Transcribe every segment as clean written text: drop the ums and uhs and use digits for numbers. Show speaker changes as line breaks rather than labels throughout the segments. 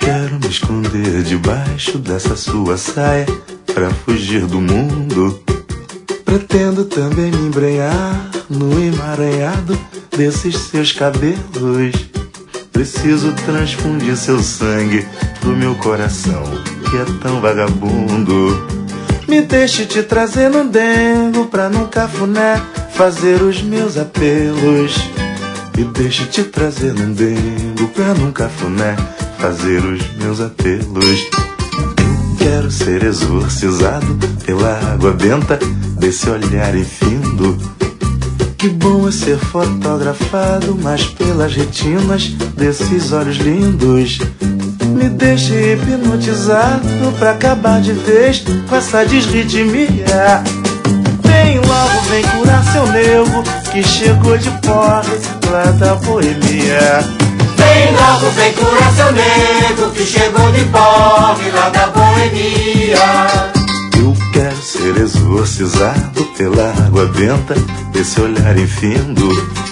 Quero me esconder debaixo dessa sua saia pra fugir do mundo. Pretendo também me embrenhar no emaranhado desses seus cabelos. Preciso transfundir seu sangue pro meu coração, que é tão vagabundo. Me deixe te trazer no dengo pra num cafuné fazer os meus apelos. Me deixe te trazer num dengo pra num cafuné fazer os meus apelos. Eu quero ser exorcizado pela água benta desse olhar infindo. Que bom é ser fotografado, mas pelas retinas desses olhos lindos. Me deixe hipnotizado pra acabar de vez com essa desritmia. Vem logo, vem curar seu nego que chegou de porre lá da boemia.
Vem logo, vem curar seu nego que chegou de porre lá da boemia.
Eu quero ser exorcizado pela água benta desse olhar infindo.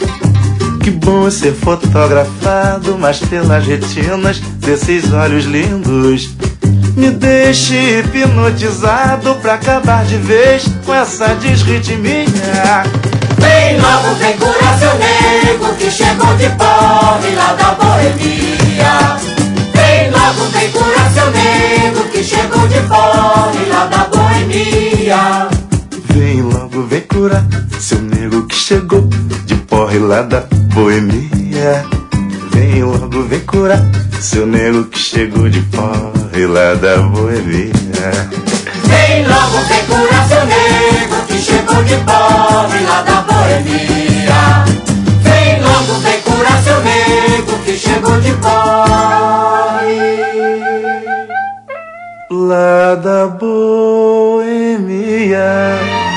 Que bom é ser fotografado, mas pelas retinas desses olhos lindos. Me deixe hipnotizado pra acabar de vez com essa desritmia.
Vem logo, vem curar seu nego que chegou de porre lá da boemia. Vem logo, vem curar seu nego que chegou de porre lá da boemia.
Vem logo, vem curar seu nego que chegou de porre lá da boemia. Vem logo, vem curar seu nego que chegou de porre lá da boemia.
Vem logo, vem curar seu nego que chegou de porre lá da boemia. Vem logo, vem curar seu nego que chegou de porre
lá da boemia.